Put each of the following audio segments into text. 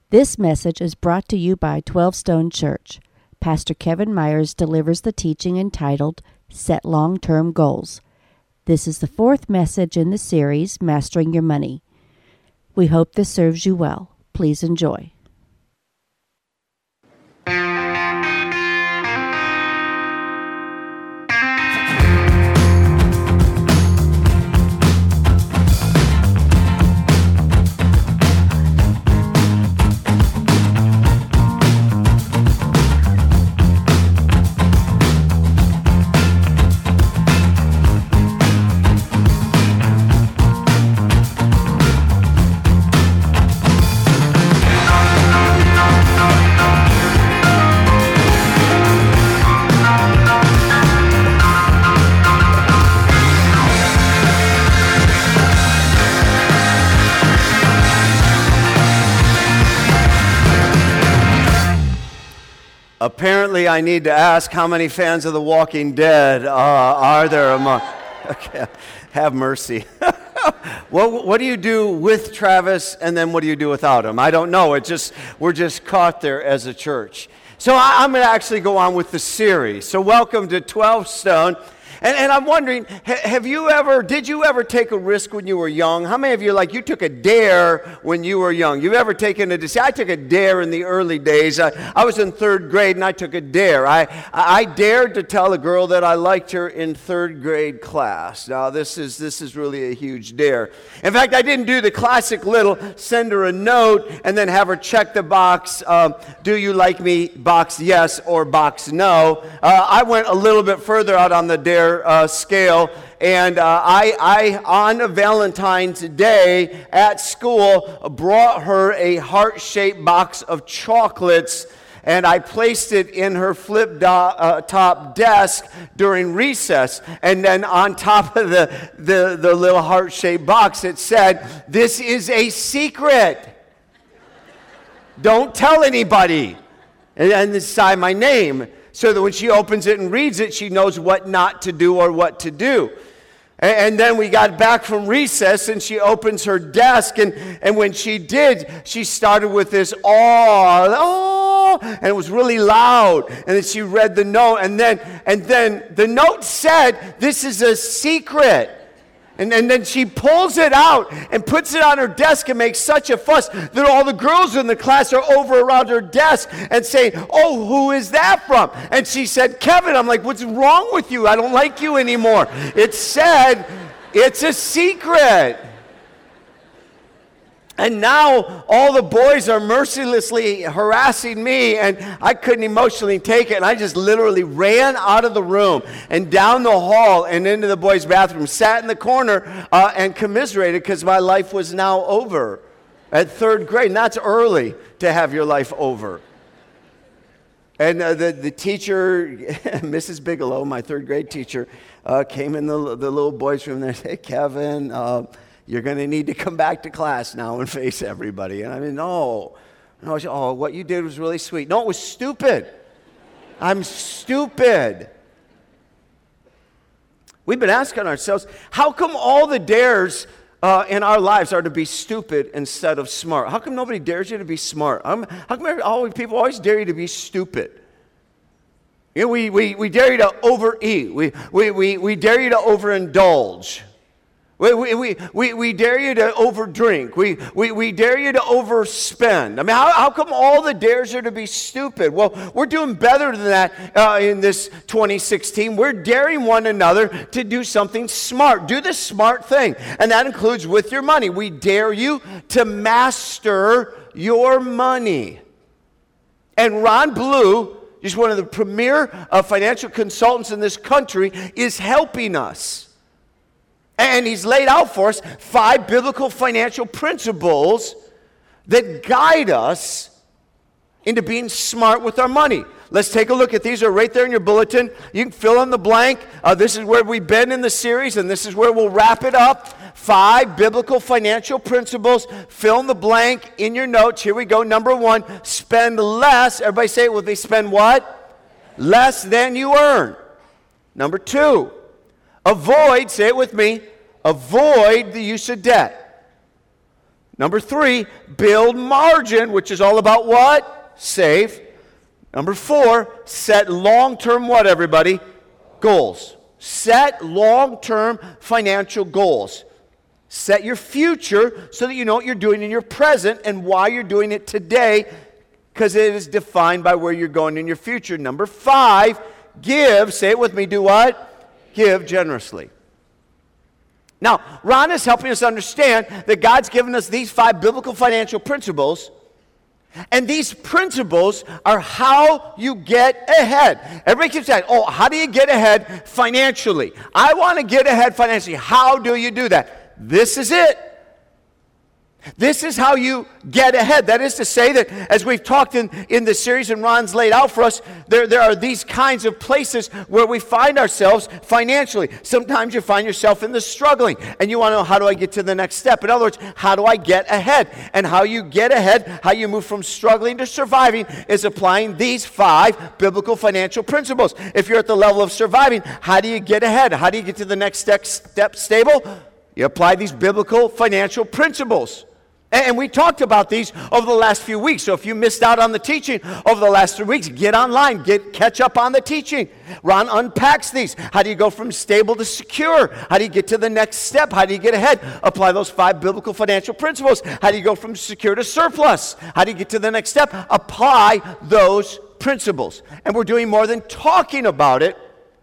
This message is brought to you by 12 Stone Church. Pastor Kevin Myers delivers the teaching entitled Set Long-Term Goals. This is the fourth message in the series, Mastering Your Money. We hope this serves you well. Please enjoy. Apparently, I need to ask how many fans of The Walking Dead are there among? Okay, have mercy. Well, what do you do with Travis, and then what do you do without him? I don't know. We're just caught there as a church. So I'm going to actually go on with the series. So welcome to 12 Stone. And I'm wondering, did you ever take a risk when you were young? How many of you, you took a dare when you were young? You've ever taken a decision? I took a dare in the early days. I was in third grade and I took a dare. I dared to tell a girl that I liked her in third grade class. Now, this is really a huge dare. In fact, I didn't do the classic little send her a note and then have her check the box, do you like me, box yes or box no. I went a little bit further out on the dare scale, and I on Valentine's Day at school brought her a heart-shaped box of chocolates, and I placed it in her flip-top desk during recess. And then on top of the little heart-shaped box, it said, "This is a secret. Don't tell anybody." And inside my name, so that when she opens it and reads it, she knows what not to do or what to do. And then we got back from recess, and she opens her desk, and when she did, she started with this, oh, and it was really loud. And then she read the note, and then the note said, "This is a secret." And then she pulls it out and puts it on her desk and makes such a fuss that all the girls in the class are over around her desk and saying, "Oh, who is that from?" And she said, "Kevin." I'm like, "What's wrong with you? I don't like you anymore." It said, "It's a secret." And now all the boys are mercilessly harassing me, and I couldn't emotionally take it, and I just literally ran out of the room and down the hall and into the boys' bathroom, sat in the corner and commiserated because my life was now over at third grade. And that's early to have your life over. And the teacher, Mrs. Bigelow, my third grade teacher, came in the little boys' room and said, "Hey, Kevin, you're going to need to come back to class now and face everybody." And I mean, no. Oh, what you did was really sweet. No, it was stupid. I'm stupid. We've been asking ourselves, how come all the dares in our lives are to be stupid instead of smart? How come nobody dares you to be smart? How come people always dare you to be stupid? You know, we dare you to overeat. We dare you to overindulge. We dare you to overdrink. We dare you to overspend. I mean, how come all the dares are to be stupid? Well, we're doing better than that in this 2016. We're daring one another to do something smart. Do the smart thing. And that includes with your money. We dare you to master your money. And Ron Blue, just one of the premier financial consultants in this country, is helping us. And he's laid out for us 5 biblical financial principles that guide us into being smart with our money. Let's take a look at these. They're right there in your bulletin. You can fill in the blank. This is where we've been in the series, and this is where we'll wrap it up. 5 biblical financial principles. Fill in the blank in your notes. Here we go. Number 1, spend less. Everybody say it with me. Spend what? Less than you earn. Number 2, avoid, say it with me, avoid the use of debt. Number 3, build margin, which is all about what? Save. Number 4, set long-term what, everybody? Goals. Set long-term financial goals. Set your future so that you know what you're doing in your present and why you're doing it today, because it is defined by where you're going in your future. Number 5, give. Say it with me. Do what? Give generously. Now, Ron is helping us understand that God's given us these 5 biblical financial principles, and these principles are how you get ahead. Everybody keeps saying, oh, how do you get ahead financially? I want to get ahead financially. How do you do that? This is it. This is how you get ahead. That is to say that as we've talked in this series and Ron's laid out for us, there are these kinds of places where we find ourselves financially. Sometimes you find yourself in the struggling and you want to know, how do I get to the next step? In other words, how do I get ahead? And how you get ahead, how you move from struggling to surviving, is applying these 5 biblical financial principles. If you're at the level of surviving, how do you get ahead? How do you get to the next step stable? You apply these biblical financial principles. And we talked about these over the last few weeks. So if you missed out on the teaching over the last 3 weeks, get online, catch up on the teaching. Ron unpacks these. How do you go from stable to secure? How do you get to the next step? How do you get ahead? Apply those 5 biblical financial principles. How do you go from secure to surplus? How do you get to the next step? Apply those principles. And we're doing more than talking about it,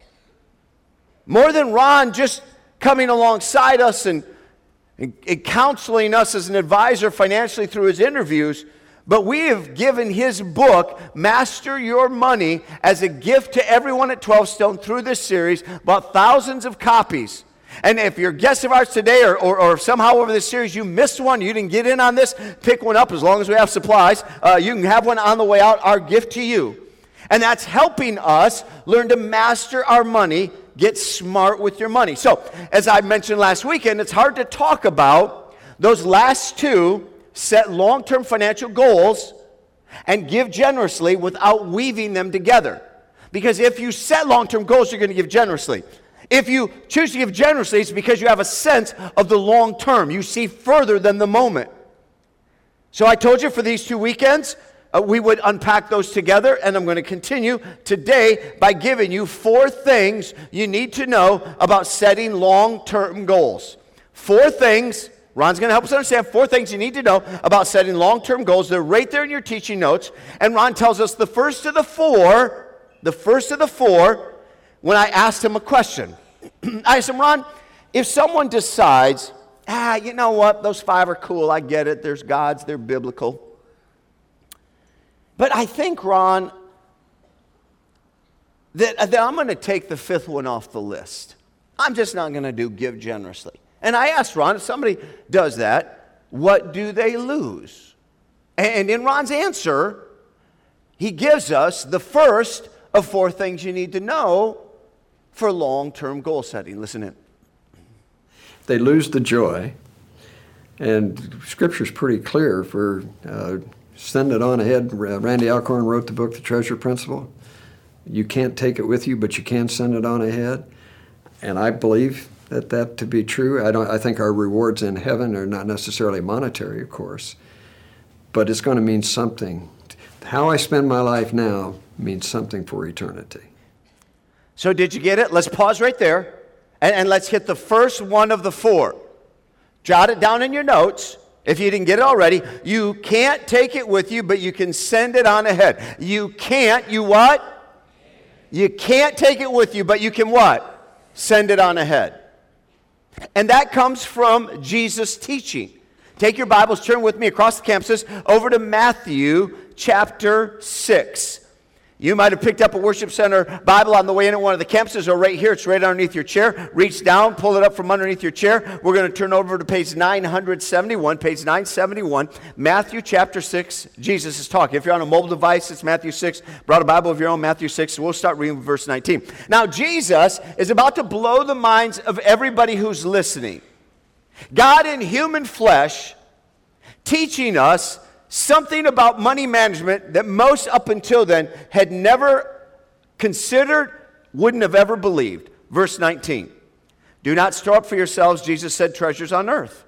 more than Ron just coming alongside us and counseling us as an advisor financially through his interviews, but we have given his book, Master Your Money, as a gift to everyone at 12 Stone through this series, bought thousands of copies. And if you're a guest of ours today or somehow over this series you missed one, you didn't get in on this, pick one up as long as we have supplies. You can have one on the way out, our gift to you. And that's helping us learn to master our money, get smart with your money. So, as I mentioned last weekend, it's hard to talk about those last 2, set long-term financial goals and give generously, without weaving them together. Because if you set long-term goals, you're going to give generously. If you choose to give generously, it's because you have a sense of the long term. You see further than the moment. So I told you for these 2 weekends, we would unpack those together, and I'm going to continue today by giving you 4 things you need to know about setting long-term goals. 4 things, Ron's going to help us understand 4 things you need to know about setting long-term goals. They're right there in your teaching notes, and Ron tells us the first of the 4, when I asked him a question. I asked him, Ron, if someone decides, you know what, those 5 are cool, I get it, there's gods, they're biblical. But I think, Ron, that I'm going to take the 5th one off the list. I'm just not going to do give generously. And I asked Ron, if somebody does that, what do they lose? And in Ron's answer, he gives us the first of 4 things you need to know for long-term goal setting. Listen in. They lose the joy. And Scripture's pretty clear for send it on ahead. Randy Alcorn wrote the book, The Treasure Principle. You can't take it with you, but you can send it on ahead. And I believe that to be true. I think our rewards in heaven are not necessarily monetary, of course, but it's going to mean something. How I spend my life now means something for eternity. So did you get it? Let's pause right there, and let's hit the first one of the 4. Jot it down in your notes. If you didn't get it already, you can't take it with you, but you can send it on ahead. You what? You can't take it with you, but you can what? Send it on ahead. And that comes from Jesus' teaching. Take your Bibles, turn with me across the campuses over to Matthew chapter 6. You might have picked up a Worship Center Bible on the way in at one of the campuses, or right here. It's right underneath your chair. Reach down, pull it up from underneath your chair. We're going to turn over to page 971, page 971, Matthew chapter 6. Jesus is talking. If you're on a mobile device, it's Matthew 6. Brought a Bible of your own, Matthew 6. We'll start reading verse 19. Now, Jesus is about to blow the minds of everybody who's listening. God in human flesh teaching us something about money management that most up until then had never considered, wouldn't have ever believed. Verse 19. Do not store up for yourselves, Jesus said, treasures on earth,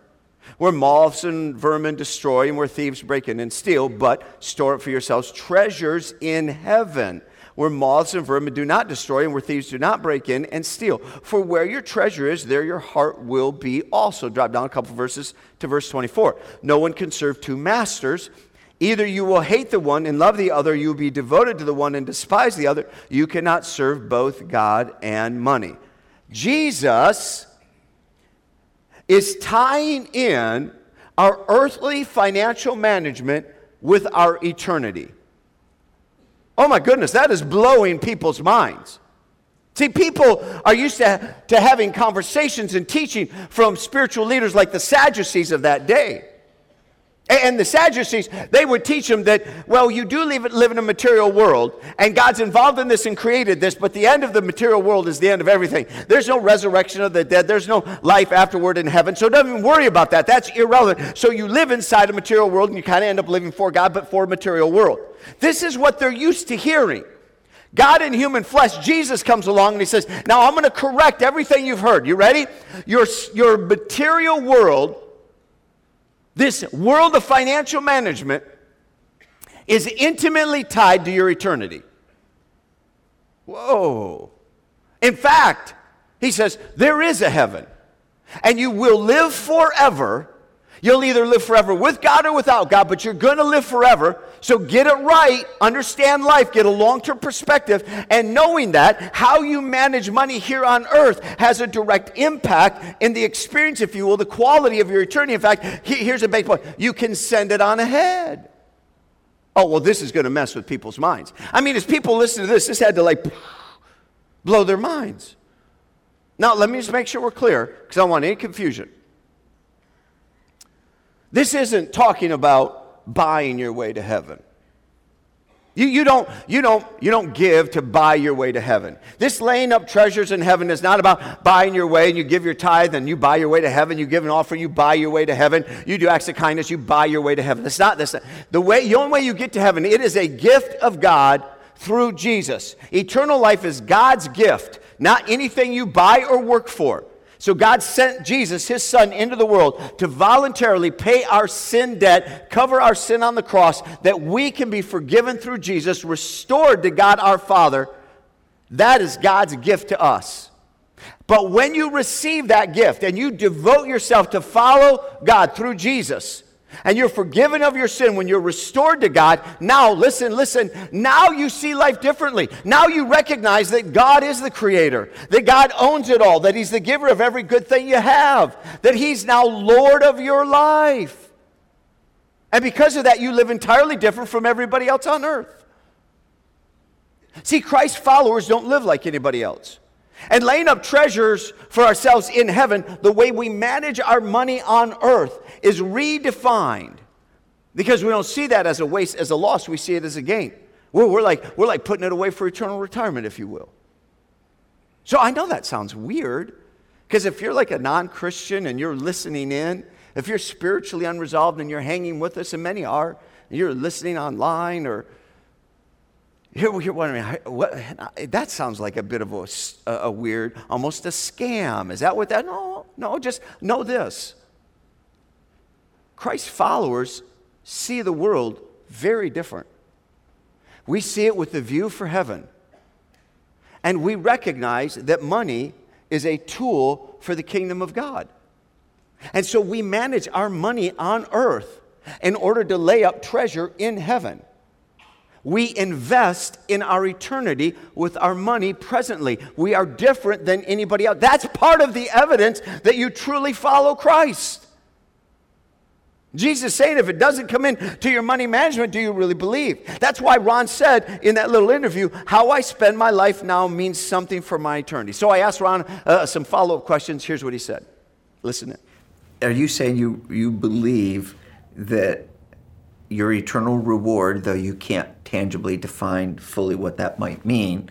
where moths and vermin destroy and where thieves break in and steal, but store up for yourselves treasures in heaven, where moths and vermin do not destroy and where thieves do not break in and steal. For where your treasure is, there your heart will be also. Drop down a couple verses to verse 24. No one can serve two masters. Either you will hate the one and love the other, you will be devoted to the one and despise the other. You cannot serve both God and money. Jesus is tying in our earthly financial management with our eternity. Oh my goodness, that is blowing people's minds. See, people are used to having conversations and teaching from spiritual leaders like the Sadducees of that day. And the Sadducees, they would teach them that, well, you do live in a material world, and God's involved in this and created this, but the end of the material world is the end of everything. There's no resurrection of the dead. There's no life afterward in heaven, so don't even worry about that. That's irrelevant. So you live inside a material world, and you kind of end up living for God, but for a material world. This is what they're used to hearing. God in human flesh, Jesus comes along, and he says, now I'm going to correct everything you've heard. You ready? Your material world, this world of financial management, is intimately tied to your eternity. Whoa. In fact, he says, there is a heaven, and you will live forever. You'll either live forever with God or without God, but you're going to live forever. So get it right, understand life, get a long-term perspective, and knowing that, how you manage money here on earth has a direct impact in the experience, if you will, the quality of your eternity. In fact, here's a big point. You can send it on ahead. Oh, well, this is going to mess with people's minds. I mean, as people listen to this had to blow their minds. Now, let me just make sure we're clear, because I don't want any confusion. This isn't talking about buying your way to heaven. You don't give to buy your way to heaven. This laying up treasures in heaven is not about buying your way, and you give your tithe and you buy your way to heaven. You give an offering, you buy your way to heaven. You do acts of kindness, you buy your way to heaven. That's not the only way you get to heaven. It is a gift of God through Jesus. Eternal life is God's gift, not anything you buy or work for. So God sent Jesus, his son, into the world to voluntarily pay our sin debt, cover our sin on the cross, that we can be forgiven through Jesus, restored to God our Father. That is God's gift to us. But when you receive that gift and you devote yourself to follow God through Jesus, and you're forgiven of your sin, when you're restored to God, now listen, now you see life differently. Now you recognize that God is the creator, that God owns it all, that he's the giver of every good thing you have, that he's now Lord of your life. And because of that, you live entirely different from everybody else on earth. See, Christ's followers don't live like anybody else. And laying up treasures for ourselves in heaven, the way we manage our money on earth is redefined. Because we don't see that as a waste, as a loss, we see it as a gain. We're like putting it away for eternal retirement, if you will. So I know that sounds weird, because if you're like a non-Christian and you're listening in, if you're spiritually unresolved and you're hanging with us, and many are, and you're listening online, or you're wondering, that sounds like a bit of a weird, almost a scam. Is that what that? No, just know this. Christ's followers see the world very different. We see it with the view for heaven. And we recognize that money is a tool for the kingdom of God. And so we manage our money on earth in order to lay up treasure in heaven. We invest in our eternity with our money presently. We are different than anybody else. That's part of the evidence that you truly follow Christ. Jesus is saying, if it doesn't come into your money management, do you really believe? That's why Ron said in that little interview, how I spend my life now means something for my eternity. So I asked Ron some follow-up questions. Here's what he said. Listen in. Are you saying you believe that your eternal reward, though you can't tangibly define fully what that might mean,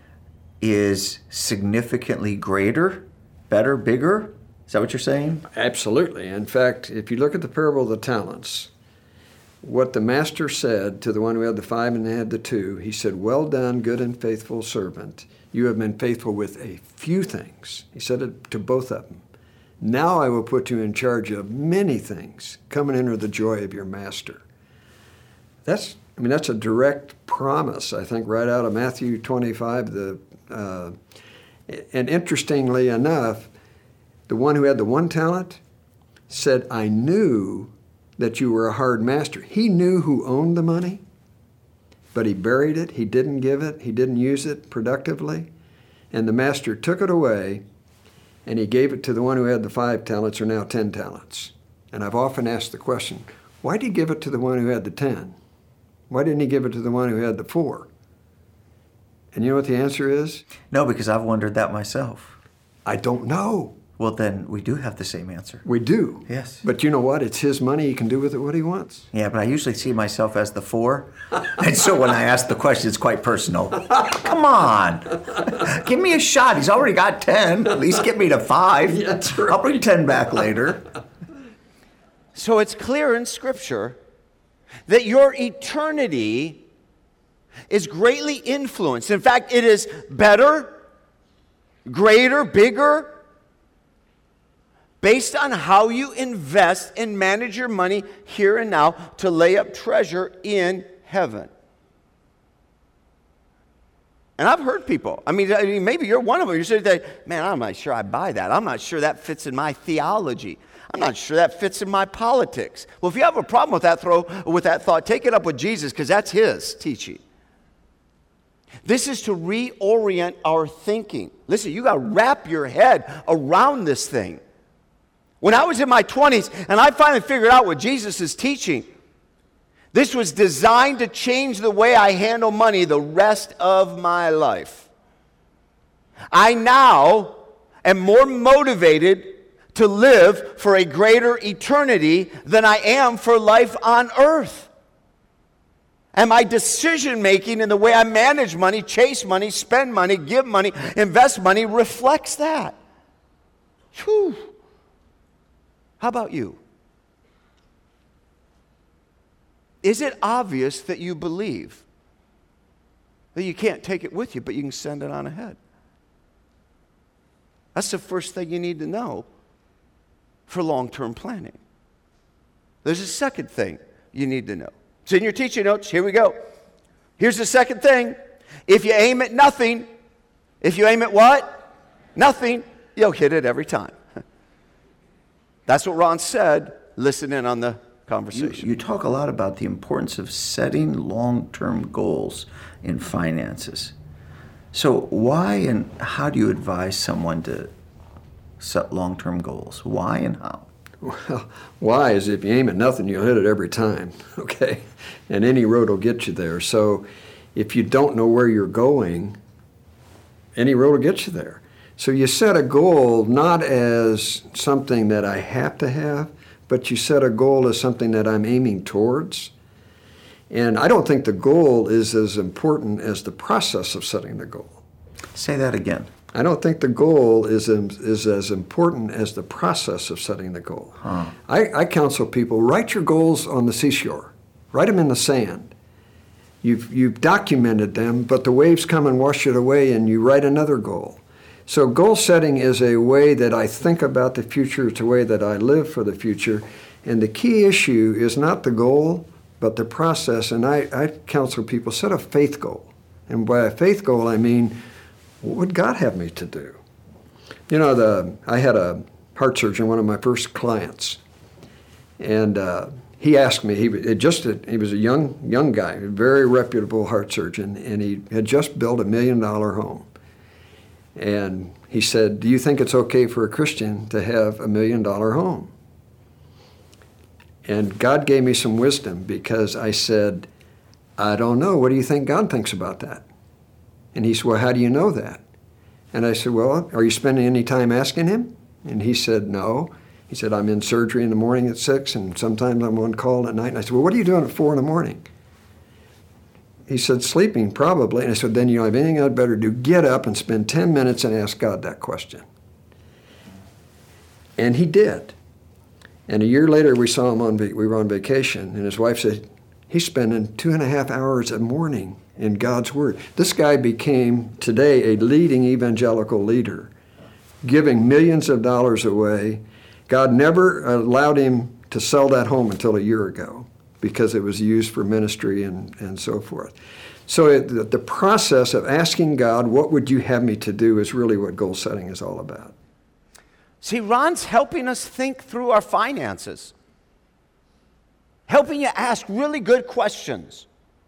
is significantly greater, better, bigger? Is that what you're saying? Absolutely. In fact, if you look at the parable of the talents, what the master said to the one who had the 5 and had the 2, he said, well done, good and faithful servant. You have been faithful with a few things. He said it to both of them. Now I will put you in charge of many things. Come and enter the joy of your master. That's a direct promise, I think, right out of Matthew 25. And interestingly enough, the one who had the 1 talent said, I knew that you were a hard master. He knew who owned the money, but he buried it. He didn't give it. He didn't use it productively. And the master took it away, and he gave it to the one who had the 5 talents, or now 10 talents. And I've often asked the question, why did he give it to the one who had the 10? Why didn't he give it to the one who had the 4? And you know what the answer is? No, because I've wondered that myself. I don't know. Well, then we do have the same answer. We do. Yes. But you know what? It's his money. He can do with it what he wants. Yeah, but I usually see myself as the 4. And so when I ask the question, it's quite personal. Come on. Give me a shot. He's already got 10. At least get me to 5. Yeah, that's right. I'll bring 10 back later. So it's clear in Scripture that your eternity is greatly influenced. In fact, it is better, greater, bigger, based on how you invest and manage your money here and now to lay up treasure in heaven. And I've heard people, I mean, maybe you're one of them, you're sitting there, man, I'm not sure I buy that. I'm not sure that fits in my theology. I'm not sure that fits in my politics. Well, if you have a problem with that thought, take it up with Jesus, because that's his teaching. This is to reorient our thinking. Listen, you got to wrap your head around this thing. When I was in my 20s and I finally figured out what Jesus is teaching, this was designed to change the way I handle money the rest of my life. I now am more motivated to live for a greater eternity than I am for life on earth. And my decision making and the way I manage money, chase money, spend money, give money, invest money reflects that. Whew. How about you? Is it obvious that you believe that you can't take it with you, but you can send it on ahead? That's the first thing you need to know for long-term planning. There's a second thing you need to know. It's in your teaching notes. Here we go. Here's the second thing. If you aim at nothing, if you aim at what? Nothing, you'll hit it every time. That's what Ron said. Listen in on the conversation. You talk a lot about the importance of setting long-term goals in finances. So why and how do you advise someone to set long-term goals? Why and how? Well, why is if you aim at nothing, you'll hit it every time, okay? And any road will get you there. So if you don't know where you're going, any road will get you there. So you set a goal not as something that I have to have, but you set a goal as something that I'm aiming towards. And I don't think the goal is as important as the process of setting the goal. Say that again. I don't think the goal is as important as the process of setting the goal. I counsel people, write your goals on the seashore. Write them in the sand. You've documented them, but the waves come and wash it away, and you write another goal. So goal setting is a way that I think about the future. It's a way that I live for the future. And the key issue is not the goal, but the process. And I counsel people, set a faith goal. And by a faith goal, I mean, what would God have me to do? You know, I had a heart surgeon, one of my first clients. And he asked me, he was a young guy, a very reputable heart surgeon, and he had just built $1 million home. And he said, do you think it's okay for a Christian to have $1 million home? And God gave me some wisdom, because I said, I don't know. What do you think God thinks about that? And he said, well, how do you know that? And I said, well, are you spending any time asking him? And he said, no. He said, I'm in surgery in the morning at 6, and sometimes I'm on call at night. And I said, well, what are you doing at 4 in the morning? He said, sleeping, probably. And I said, then you don't have anything I'd better do. Get up and spend 10 minutes and ask God that question. And he did. And a year later, we saw him we were on vacation, and his wife said, he's spending 2.5 hours a morning in God's Word. This guy became, today, a leading evangelical leader. giving millions of dollars away. God never allowed him to sell that home until a year ago because it was used for ministry and so forth. So the process of asking God, what would you have me to do, is really what goal setting is all about. See, Ron's helping us think through our finances, helping you ask really good questions.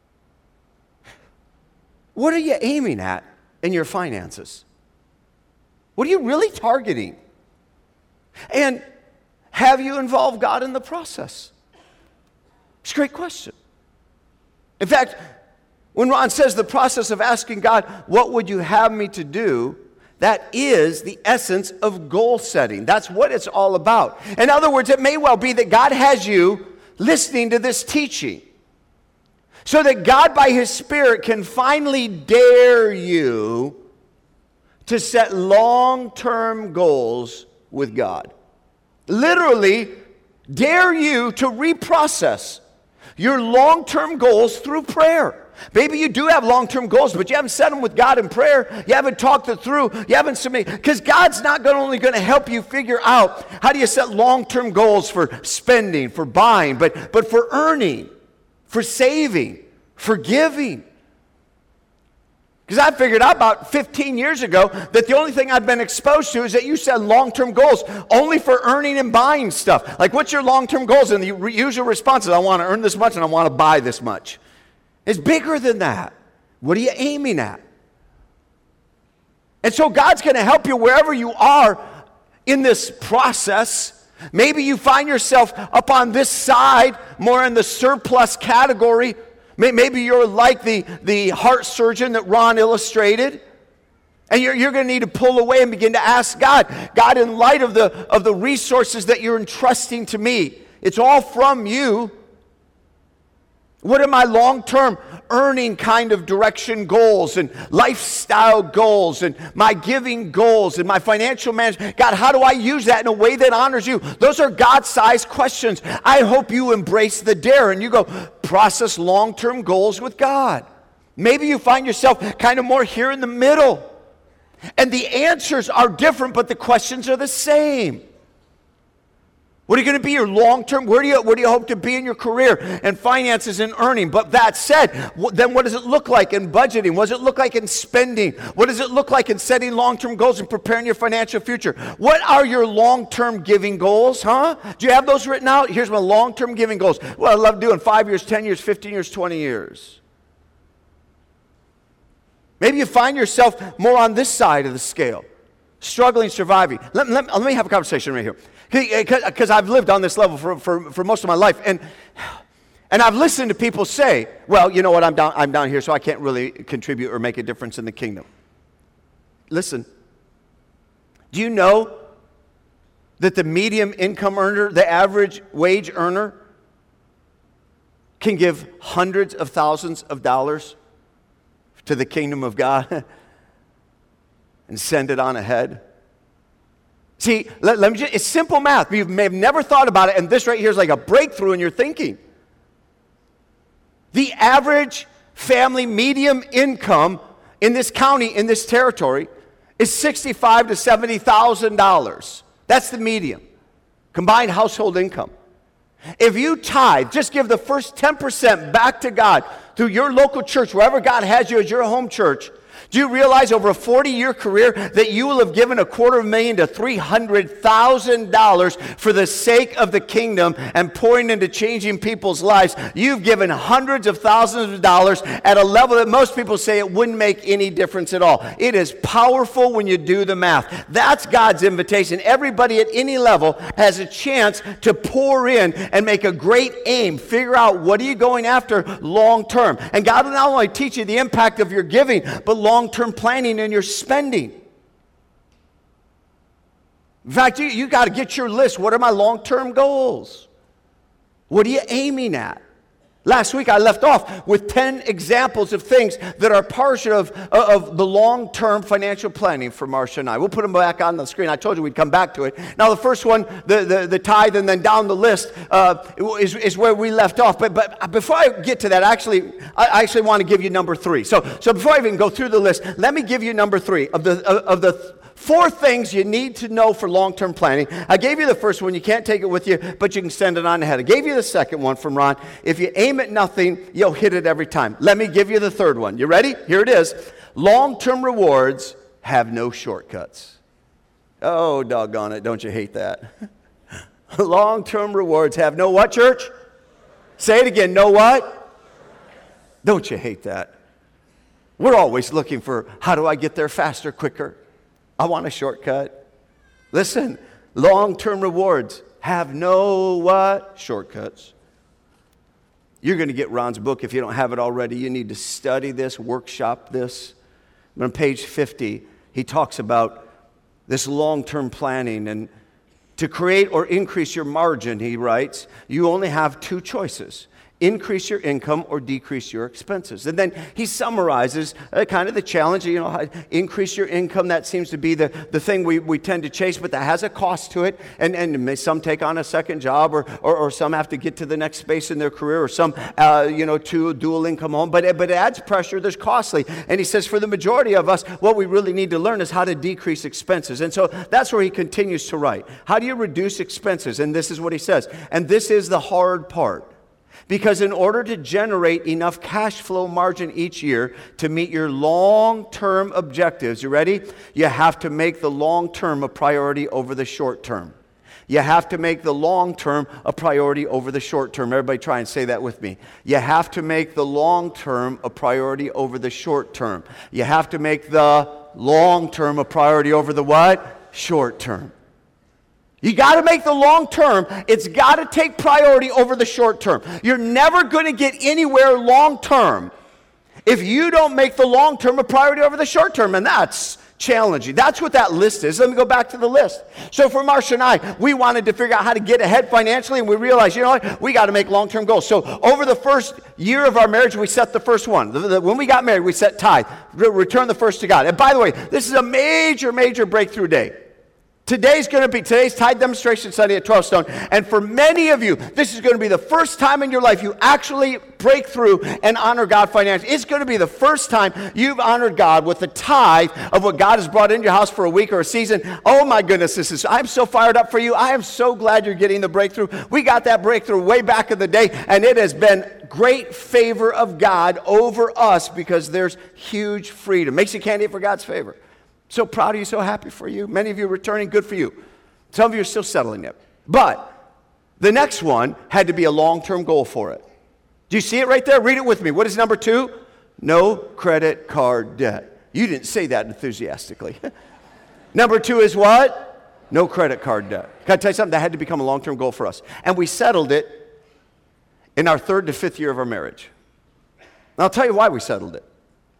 What are you aiming at in your finances? What are you really targeting? And have you involved God in the process? It's a great question. In fact, when Ron says the process of asking God, what would you have me to do? That is the essence of goal setting. That's what it's all about. In other words, it may well be that God has you listening to this teaching so that God by His Spirit can finally dare you to set long-term goals with God. Literally, dare you to reprocess your long-term goals through prayer. Maybe you do have long-term goals, but you haven't set them with God in prayer. You haven't talked it through. You haven't submitted. Because God's not only going to help you figure out how do you set long-term goals for spending, for buying, but for earning, for saving, for giving. Because I figured out about 15 years ago that the only thing I've been exposed to is that you set long-term goals only for earning and buying stuff. Like, what's your long-term goals? And the usual response is, I want to earn this much and I want to buy this much. It's bigger than that. What are you aiming at? And so God's going to help you wherever you are in this process. Maybe you find yourself up on this side, more in the surplus category. Maybe you're like the heart surgeon that Ron illustrated. And you're going to need to pull away and begin to ask God, in light of the resources that you're entrusting to me, it's all from you. What are my long-term earning kind of direction goals and lifestyle goals and my giving goals and my financial management? God, how do I use that in a way that honors you? Those are God-sized questions. I hope you embrace the dare and you go process long-term goals with God. Maybe you find yourself kind of more here in the middle. And the answers are different, but the questions are the same. What are going to be your long-term? Where do you hope to be in your career and finances and earning? But that said, then what does it look like in budgeting? What does it look like in spending? What does it look like in setting long-term goals and preparing your financial future? What are your long-term giving goals, huh? Do you have those written out? Here's my long-term giving goals. Well, I love doing 5 years, 10 years, 15 years, 20 years. Maybe you find yourself more on this side of the scale, struggling, surviving. Let me have a conversation right here. Because I've lived on this level for most of my life, and I've listened to people say, well, you know what, I'm down here, so I can't really contribute or make a difference in the kingdom. Listen, do you know that the medium income earner, the average wage earner, can give hundreds of thousands of dollars to the kingdom of God and send it on ahead? See, let me just, it's simple math. You may have never thought about it, and this right here is like a breakthrough in your thinking. The average family medium income in this county, in this territory, is $65,000 to $70,000. That's the medium, combined household income. If you tithe, just give the first 10% back to God through your local church, wherever God has you as your home church. Do you realize over a 40-year career that you will have given $250,000 to $300,000 for the sake of the kingdom and pouring into changing people's lives? You've given hundreds of thousands of dollars at a level that most people say it wouldn't make any difference at all. It is powerful when you do the math. That's God's invitation. Everybody at any level has a chance to pour in and make a great aim. Figure out what are you going after long term. And God will not only teach you the impact of your giving, but long-term planning in your spending. In fact, you got to get your list. What are my long-term goals? What are you aiming at? Last week I left off with 10 examples of things that are part of the long-term financial planning for Marcia and I. We'll put them back on the screen. I told you we'd come back to it. Now the first one, the tithe, and then down the list is where we left off. But before I get to that, I actually want to give you number 3. So before I even go through the list, let me give you number 3 of the 4 things you need to know for long-term planning. I gave you the first one. You can't take it with you, but you can send it on ahead. I gave you the second one from Ron. If you aim at nothing, you'll hit it every time. Let me give you the third one. You ready? Here it is. Long-term rewards have no shortcuts. Oh, doggone it. Don't you hate that? Long-term rewards have no what, church? Say it again. No what? Don't you hate that? We're always looking for, how do I get there faster, quicker? I want a shortcut. Listen, long-term rewards have no what? Shortcuts. You're going to get Ron's book if you don't have it already. You need to study this, workshop this. On page 50, he talks about this long-term planning. And to create or increase your margin, he writes, you only have 2 choices. Increase your income or decrease your expenses. And then he summarizes kind of the challenge, increase your income. That seems to be the thing we tend to chase, but that has a cost to it. And some take on a second job or some have to get to the next space in their career or some, to a dual income home. But it adds pressure. There's costly. And he says for the majority of us, what we really need to learn is how to decrease expenses. And so that's where he continues to write. How do you reduce expenses? And this is what he says. And this is the hard part. Because in order to generate enough cash flow margin each year to meet your long-term objectives, you ready? You have to make the long-term a priority over the short-term. You have to make the long-term a priority over the short-term. Everybody try and say that with me. You have to make the long-term a priority over the short-term. You have to make the long-term a priority over the what? Short-term. You got to make the long term. It's got to take priority over the short term. You're never going to get anywhere long term if you don't make the long term a priority over the short term. And that's challenging. That's what that list is. Let me go back to the list. So for Marcia and I, we wanted to figure out how to get ahead financially, and we realized, we got to make long-term goals. So over the first year of our marriage, we set the first one. When we got married, we set tithe, return the first to God. And by the way, this is a major, major breakthrough day. Today's Tithe Demonstration Sunday at 12 Stone. And for many of you, this is going to be the first time in your life you actually break through and honor God financially. It's going to be the first time you've honored God with the tithe of what God has brought into your house for a week or a season. Oh my goodness, I'm so fired up for you. I am so glad you're getting the breakthrough. We got that breakthrough way back in the day, and it has been great favor of God over us because there's huge freedom. Makes you candy for God's favor. So proud of you, so happy for you. Many of you returning, good for you. Some of you are still settling it. But the next one had to be a long-term goal for it. Do you see it right there? Read it with me. What is number 2? No credit card debt. You didn't say that enthusiastically. Number 2 is what? No credit card debt. Can I tell you something? That had to become a long-term goal for us. And we settled it in our 3rd to 5th year of our marriage. And I'll tell you why we settled it.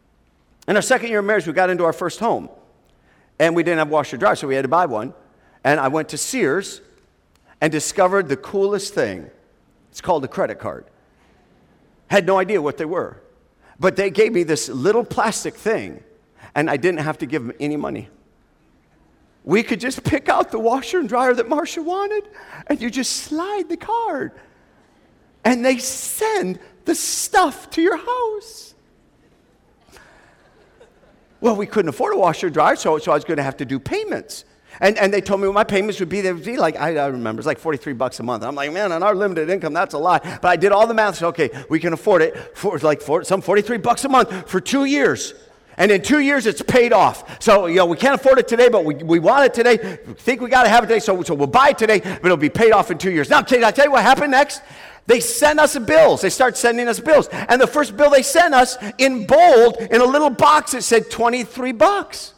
In our 2nd year of marriage, we got into our first home. And we didn't have washer dryer, so we had to buy one. And I went to Sears and discovered the coolest thing. It's called a credit card. Had no idea what they were. But they gave me this little plastic thing, and I didn't have to give them any money. We could just pick out the washer and dryer that Marcia wanted, and you just slide the card. And they send the stuff to your house. Well, we couldn't afford a washer dryer, so I was going to have to do payments. And they told me what my payments would be. They would be like, I remember, it's like $43 a month. I'm like, man, on our limited income, that's a lot. But I did all the math. So, okay, we can afford it for some $43 a month for 2 years. And in 2 years, it's paid off. So, we can't afford it today, but we want it today. We think we got to have it today, so we'll buy it today, but it'll be paid off in 2 years. Now, can I tell you what happened next? They sent us bills. They start sending us bills. And the first bill they sent us, in bold, in a little box, it said $23.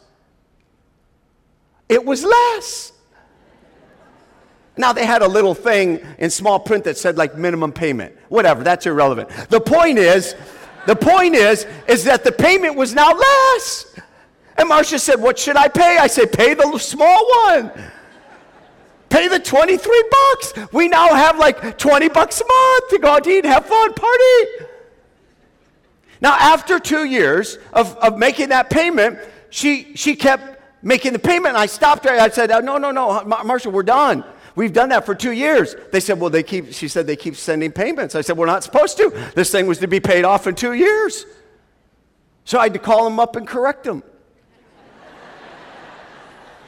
It was less. Now, they had a little thing in small print that said, like, minimum payment. Whatever, that's irrelevant. The point is that the payment was now less. And Marcia said, what should I pay? I said, pay the small one. Pay the $23. We now have like $20 a month to go out to eat and have fun, party. Now, after 2 years of making that payment, she kept making the payment, and I stopped her. I said, no, Marcia, we're done. We've done that for 2 years. They said, well, she said they keep sending payments. I said, we're not supposed to. This thing was to be paid off in 2 years. So I had to call them up and correct them.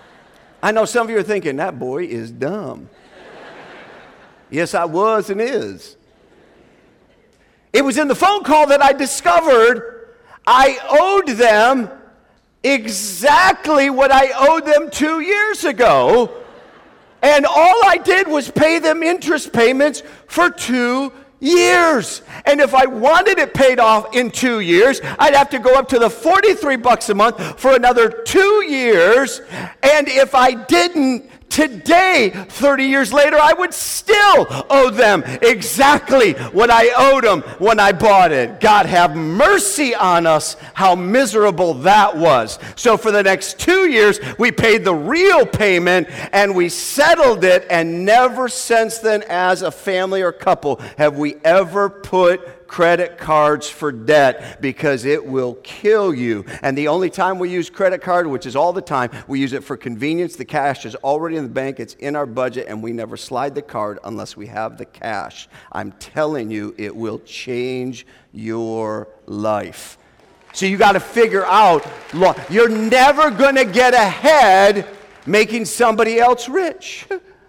I know some of you are thinking, that boy is dumb. Yes, I was and is. It was in the phone call that I discovered I owed them exactly what I owed them 2 years ago. And all I did was pay them interest payments for 2 years. And if I wanted it paid off in 2 years, I'd have to go up to the $43 a month for another 2 years. And if I didn't, today, 30 years later, I would still owe them exactly what I owed them when I bought it. God have mercy on us, how miserable that was. So for the next 2 years, we paid the real payment and we settled it, and never since then as a family or couple have we ever put credit cards for debt, because it will kill you. And the only time we use credit card, which is all the time, we use it for convenience. The cash is already in the bank, it's in our budget, and we never slide the card unless we have the cash. I'm telling you, it will change your life. So you got to figure out, you're never going to get ahead making somebody else rich.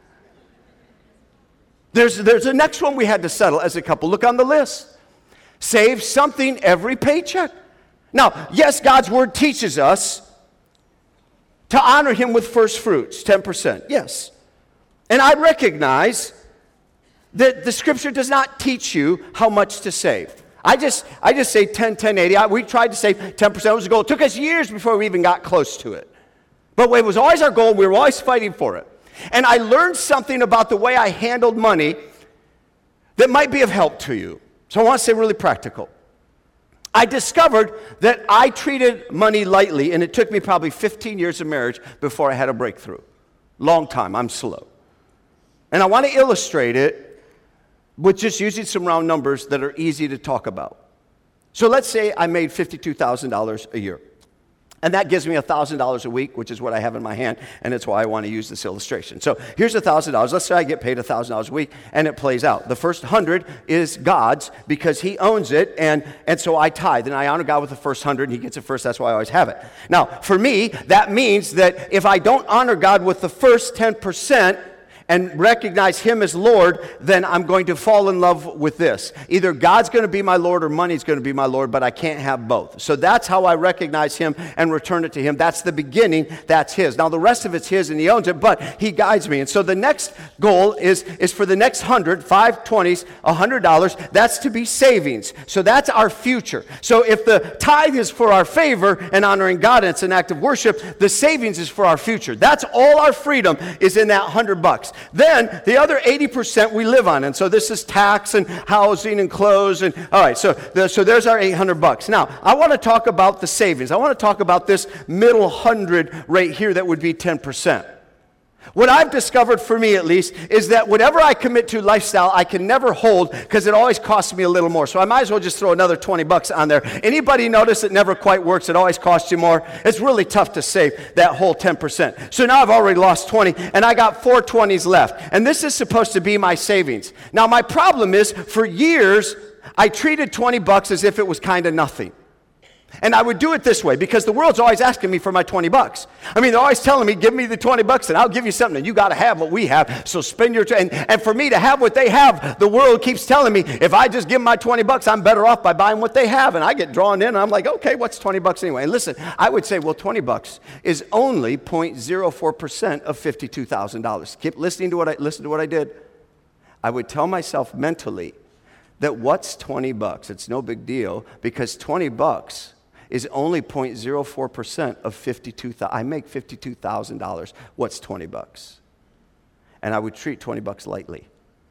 There's the next one we had to settle as a couple. Look on the list. Save something every paycheck. Now, yes, God's word teaches us to honor him with first fruits, 10%. Yes. And I recognize that the scripture does not teach you how much to save. I just say 10, 10, 80. We tried to save 10%. It was a goal. It took us years before we even got close to it. But it was always our goal. We were always fighting for it. And I learned something about the way I handled money that might be of help to you. So I want to say really practical. I discovered that I treated money lightly, and it took me probably 15 years of marriage before I had a breakthrough. Long time. I'm slow. And I want to illustrate it with just using some round numbers that are easy to talk about. So let's say I made $52,000 a year. And that gives me $1,000 a week, which is what I have in my hand, and that's why I want to use this illustration. So here's $1,000. Let's say I get paid $1,000 a week, and it plays out. The first 100 is God's because he owns it, and so I tithe, and I honor God with the first 100, and he gets it first. That's why I always have it. Now, for me, that means that if I don't honor God with the first 10%, and recognize him as Lord, then I'm going to fall in love with this. Either God's going to be my Lord or money's going to be my Lord, but I can't have both. So that's how I recognize him and return it to him. That's the beginning. That's his. Now the rest of it's his and he owns it, but he guides me. And so the next goal is for the next 100, 5 20s, $100. That's to be savings. So that's our future. So if the tithe is for our favor and honoring God and it's an act of worship, the savings is for our future. That's all our freedom is in that $100. Then the other 80% we live on, and so this is tax and housing and clothes, and all right. So there's our $800. Now I want to talk about the savings. I want to talk about this middle 100 right here that would be 10%. What I've discovered, for me at least, is that whatever I commit to lifestyle, I can never hold because it always costs me a little more. So I might as well just throw another $20 on there. Anybody notice it never quite works? It always costs you more. It's really tough to save that whole 10%. So now I've already lost 20, and I got 4 20s left. And this is supposed to be my savings. Now my problem is, for years, I treated $20 as if it was kind of nothing. And I would do it this way because the world's always asking me for my $20. I mean, they're always telling me, give me the $20 and I'll give you something. And you got to have what we have. So spend your and for me to have what they have, the world keeps telling me if I just give them my $20, I'm better off by buying what they have. And I get drawn in and I'm like, okay, what's $20 anyway? And listen, I would say, well, $20 is only 0.04% of $52,000. Keep listening to what I did. I would tell myself mentally that what's $20? It's no big deal because $20 is only 0.04% of $52,000. I make $52,000. What's $20? And I would treat $20 lightly.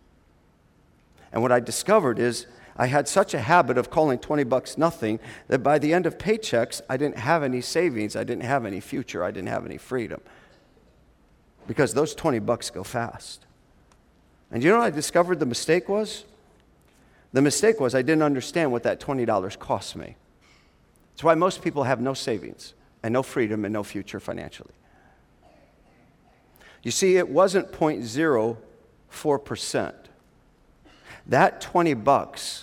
And what I discovered is I had such a habit of calling $20 nothing that by the end of paychecks, I didn't have any savings, I didn't have any future, I didn't have any freedom. Because those $20 go fast. And you know what I discovered the mistake was? The mistake was I didn't understand what that $20 cost me. That's why most people have no savings and no freedom and no future financially. You see, it wasn't 0.04%. That $20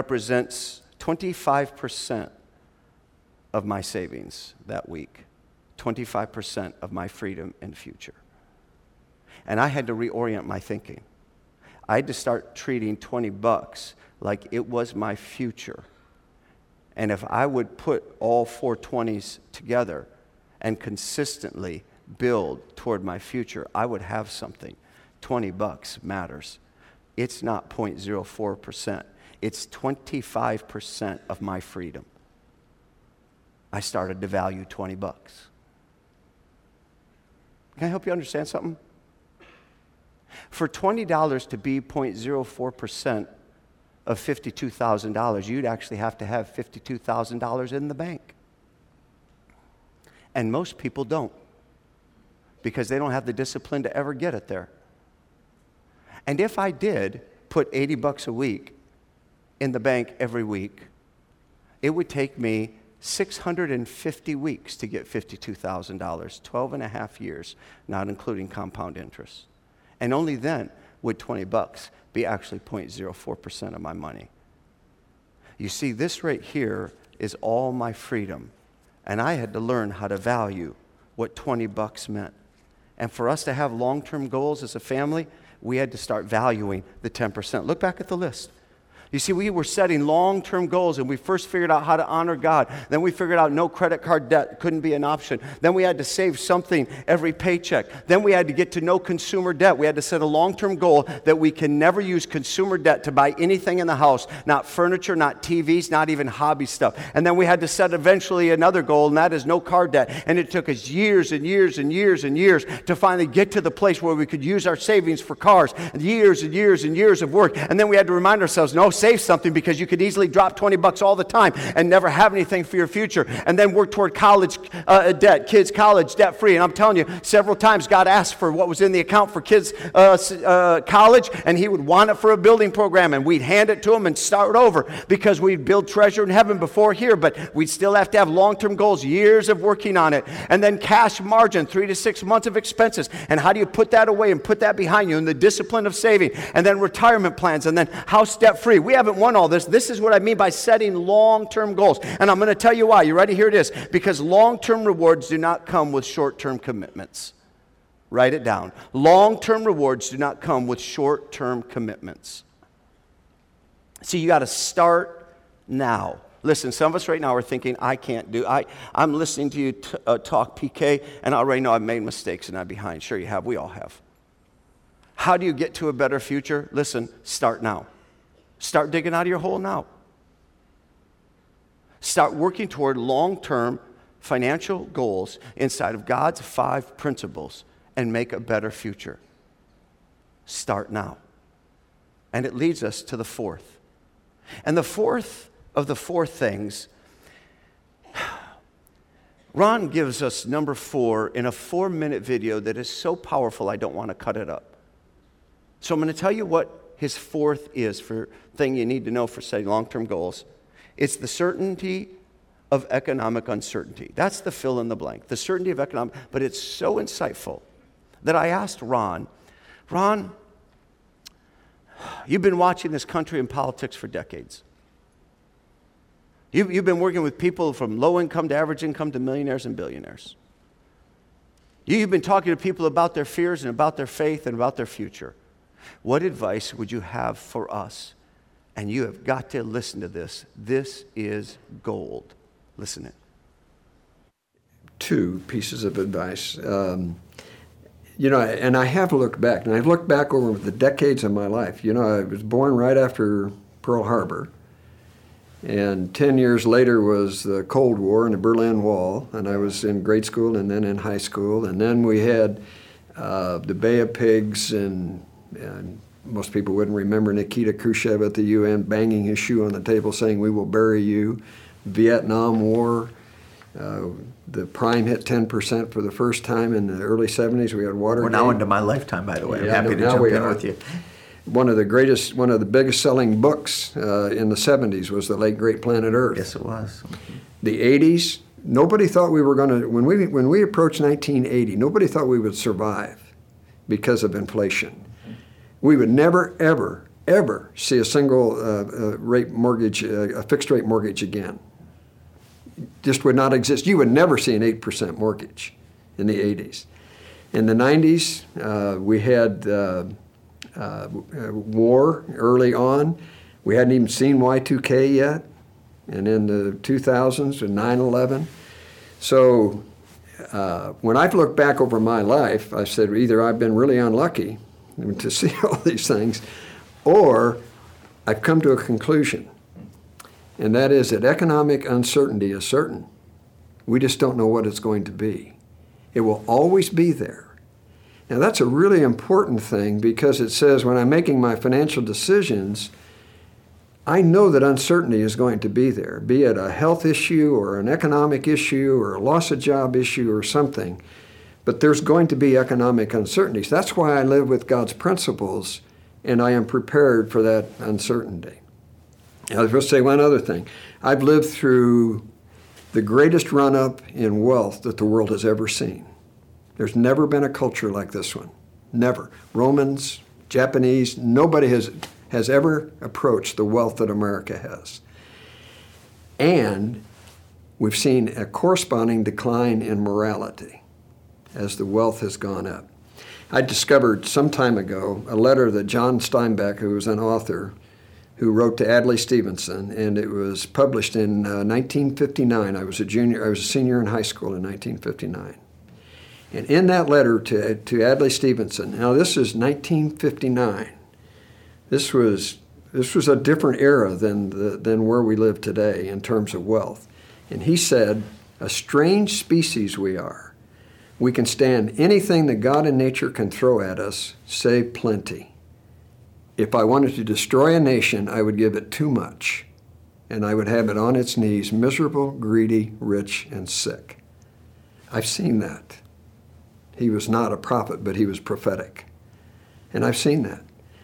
represents 25% of my savings that week. 25% of my freedom and future. And I had to reorient my thinking. I had to start treating $20 like it was my future. And if I would put all 4 20s together and consistently build toward my future, I would have something. $20 matters. It's not 0.04%. It's 25% of my freedom. I started to value $20. Can I help you understand something? For $20 to be 0.04% of $52,000, you'd actually have to have $52,000 in the bank. And most people don't, because they don't have the discipline to ever get it there. And if I did put $80 a week in the bank every week, it would take me 650 weeks to get $52,000, 12 and a half years, not including compound interest. And only then would $20 be actually 0.04% of my money. You see, this right here is all my freedom. And I had to learn how to value what $20 meant. And for us to have long-term goals as a family, we had to start valuing the 10%. Look back at the list. You see, we were setting long-term goals, and we first figured out how to honor God. Then we figured out no credit card debt couldn't be an option. Then we had to save something every paycheck. Then we had to get to no consumer debt. We had to set a long-term goal that we can never use consumer debt to buy anything in the house, not furniture, not TVs, not even hobby stuff. And then we had to set eventually another goal, and that is no car debt. And it took us years and years and years and years to finally get to the place where we could use our savings for cars. And years and years and years of work. And then we had to remind ourselves, no, save something, because you could easily drop $20 all the time and never have anything for your future. And then work toward college debt, kids college debt free. And I'm telling you, several times God asked for what was in the account for kids college, and he would want it for a building program, and we'd hand it to him and start over, because we'd build treasure in heaven before here, but we'd still have to have long-term goals, years of working on it. And then cash margin, 3 to 6 months of expenses. And how do you put that away and put that behind you, and the discipline of saving, and then retirement plans, and then house debt free. We haven't won all this. This is what I mean by setting long-term goals. And I'm going to tell you why. You ready? Here it is. Because long-term rewards do not come with short-term commitments. Write it down. Long-term rewards do not come with short-term commitments. See, you got to start now. Listen, some of us right now are thinking, I can't do. I'm listening to you talk, PK, and I already know I've made mistakes and I'm behind. Sure you have. We all have. How do you get to a better future? Listen, start now. Start digging out of your hole now. Start working toward long-term financial goals inside of God's 5 principles and make a better future. Start now. And it leads us to the 4th. And the 4th of the 4 things, Ron gives us number 4 in a 4-minute video that is so powerful I don't want to cut it up. So I'm going to tell you what his 4th is for thing you need to know for setting long-term goals. It's the certainty of economic uncertainty. That's the fill in the blank, the certainty of economic, but it's so insightful that I asked Ron, you've been watching this country and politics for decades. You've been working with people from low income to average income to millionaires and billionaires. You've been talking to people about their fears and about their faith and about their future. What advice would you have for us? And you have got to listen to this. This is gold. Listen it. 2 pieces of advice. And I have looked back, and I've looked back over the decades of my life. I was born right after Pearl Harbor, and 10 years later was the Cold War and the Berlin Wall, and I was in grade school and then in high school, and then we had the Bay of Pigs, and most people wouldn't remember Nikita Khrushchev at the UN banging his shoe on the table saying, "We will bury you." Vietnam War, the prime hit 10% for the first time in the early 70s. We had Watergate. We're now into my lifetime, by the way. Yeah, I'm happy to jump in with you. One of the biggest selling books in the 70s was The Late Great Planet Earth. Yes, it was. The 80s, nobody thought we were going to, when we approached 1980, nobody thought we would survive because of inflation. We would never, ever, ever see a single rate mortgage, a fixed rate mortgage again. just would not exist. You would never see an 8% mortgage in the 80s. In the 90s, we had war early on. We hadn't even seen Y2K yet. And in the 2000s, with 9/11. So when I've looked back over my life, I said either I've been really unlucky to see all these things, or I've come to a conclusion. And that is that economic uncertainty is certain. We just don't know what it's going to be. It will always be there. Now that's a really important thing, because it says when I'm making my financial decisions, I know that uncertainty is going to be there, be it a health issue or an economic issue or a loss of job issue or something. But there's going to be economic uncertainties. That's why I live with God's principles, and I am prepared for that uncertainty. I was going to say one other thing. I've lived through the greatest run-up in wealth that the world has ever seen. There's never been a culture like this one. Never. Romans, Japanese, nobody has ever approached the wealth that America has. And we've seen a corresponding decline in morality as the wealth has gone up. I discovered some time ago a letter that John Steinbeck, who was an author, who wrote to Adlai Stevenson, and it was published in 1959. I was a senior in high school in 1959. And in that letter to Adlai Stevenson, now this is 1959. This was a different era than where we live today in terms of wealth. And he said, "A strange species we are. We can stand anything that God and nature can throw at us, save plenty. If I wanted to destroy a nation, I would give it too much, and I would have it on its knees, miserable, greedy, rich, and sick." I've seen that. He was not a prophet, but he was prophetic. And I've seen that.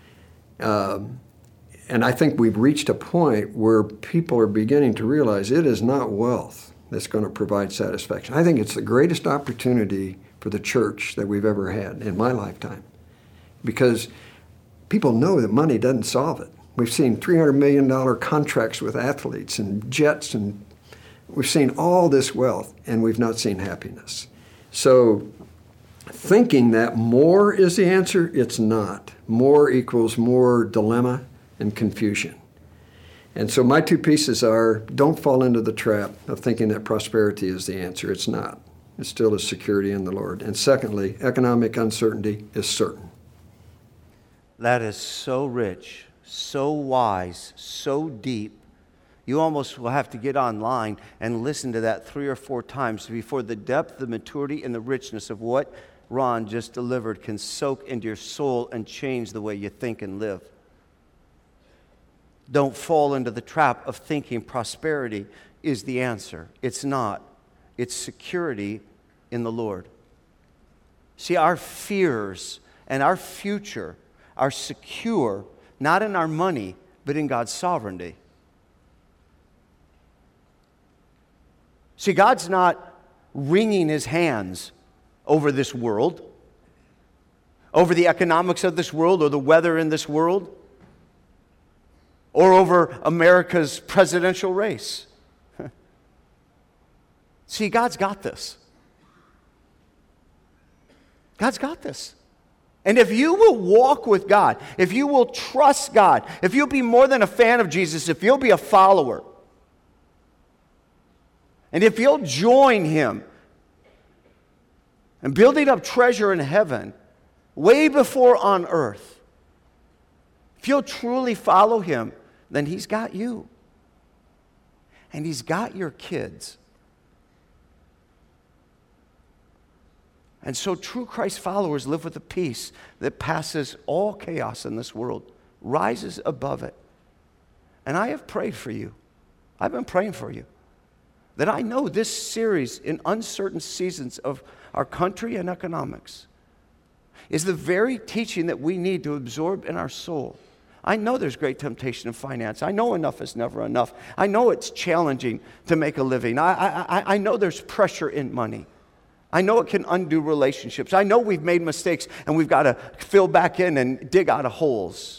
And I think we've reached a point where people are beginning to realize it is not wealth that's going to provide satisfaction. I think it's the greatest opportunity for the church that we've ever had in my lifetime, because people know that money doesn't solve it. We've seen $300 million contracts with athletes and jets, and we've seen all this wealth, and we've not seen happiness. So thinking that more is the answer, it's not. More equals more dilemma and confusion. And so my two pieces are, don't fall into the trap of thinking that prosperity is the answer. It's not. It still is security in the Lord. And secondly, economic uncertainty is certain. That is so rich, so wise, so deep. You almost will have to get online and listen to that 3 or 4 times before the depth, the maturity, and the richness of what Ron just delivered can soak into your soul and change the way you think and live. Don't fall into the trap of thinking prosperity is the answer. It's not. It's security in the Lord. See, our fears and our future are secure, not in our money, but in God's sovereignty. See, God's not wringing his hands over this world, over the economics of this world, or the weather in this world, or over America's presidential race. See, God's got this. God's got this. And if you will walk with God, if you will trust God, if you'll be more than a fan of Jesus, if you'll be a follower, and if you'll join him in building up treasure in heaven, way before on earth, if you'll truly follow him, then he's got you. And he's got your kids. And so true Christ followers live with a peace that passes all chaos in this world, rises above it. And I have prayed for you. I've been praying for you. That I know this series in uncertain seasons of our country and economics is the very teaching that we need to absorb in our soul. I know there's great temptation in finance. I know enough is never enough. I know it's challenging to make a living. I know there's pressure in money. I know it can undo relationships. I know we've made mistakes and we've got to fill back in and dig out of holes.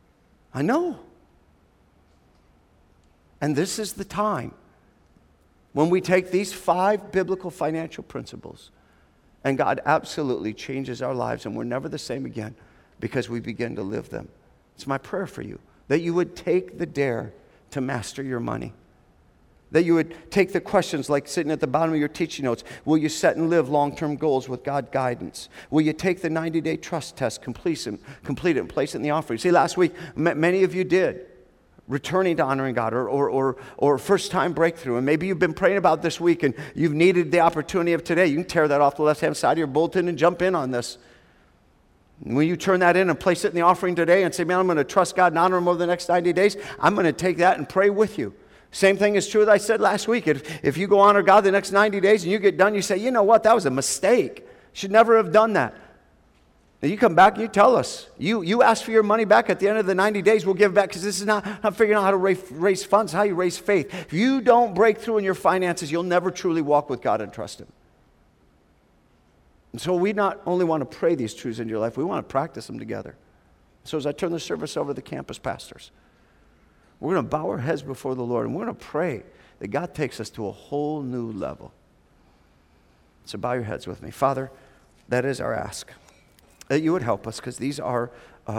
I know. And this is the time When we take these 5 biblical financial principles, and God absolutely changes our lives, and we're never the same again because we begin to live them. It's my prayer for you, that you would take the dare to master your money. That you would take the questions like sitting at the bottom of your teaching notes. Will you set and live long-term goals with God guidance? Will you take the 90-day trust test, complete it, and place it in the offering? See, last week, many of you did. Returning to honoring God or first-time breakthrough. And maybe you've been praying about this week and you've needed the opportunity of today. You can tear that off the left-hand side of your bulletin and jump in on this. And when you turn that in and place it in the offering today and say, man, I'm going to trust God and honor Him over the next 90 days, I'm going to take that and pray with you. Same thing is true that I said last week. If you go honor God the next 90 days and you get done, you say, you know what, that was a mistake. Should never have done that. And you come back and you tell us. You ask for your money back at the end of the 90 days, we'll give it back, because this is not figuring out how to raise funds, how you raise faith. If you don't break through in your finances, you'll never truly walk with God and trust Him. And so we not only want to pray these truths into your life, we want to practice them together. So as I turn the service over to the campus pastors, we're going to bow our heads before the Lord, and we're going to pray that God takes us to a whole new level. So bow your heads with me. Father, that is our ask, that you would help us, because these are,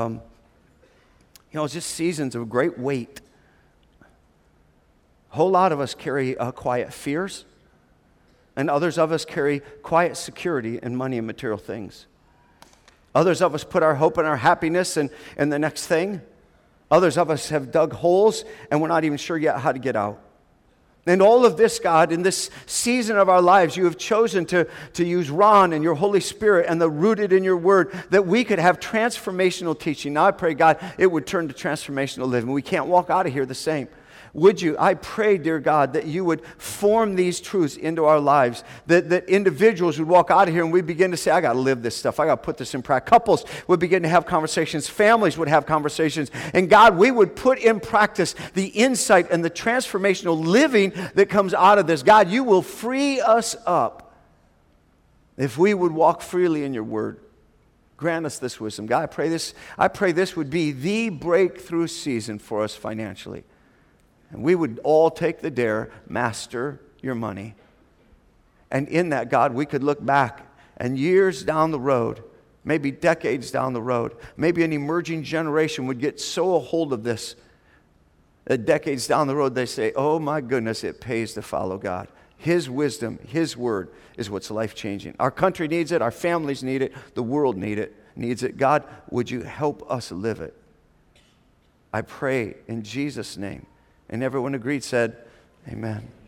just seasons of great weight. A whole lot of us carry quiet fears, and others of us carry quiet security in money and material things. Others of us put our hope and our happiness in the next thing. Others of us have dug holes, and we're not even sure yet how to get out. And all of this, God, in this season of our lives, you have chosen to use Ron and your Holy Spirit and the rooted in your word, that we could have transformational teaching. Now I pray, God, it would turn to transformational living. We can't walk out of here the same. Would you, I pray, dear God, that you would form these truths into our lives, that individuals would walk out of here and we begin to say, I got to live this stuff. I got to put this in practice. Couples would begin to have conversations. Families would have conversations. And God, we would put in practice the insight and the transformational living that comes out of this. God, you will free us up if we would walk freely in your word. Grant us this wisdom. God, I pray this would be the breakthrough season for us financially. And we would all take the dare, master your money. And in that, God, we could look back and years down the road, maybe decades down the road, maybe an emerging generation would get so a hold of this that decades down the road they say, oh my goodness, it pays to follow God. His wisdom, His word is what's life-changing. Our country needs it. Our families need it. The world needs it. God, would you help us live it? I pray in Jesus' name. And everyone agreed, said, amen.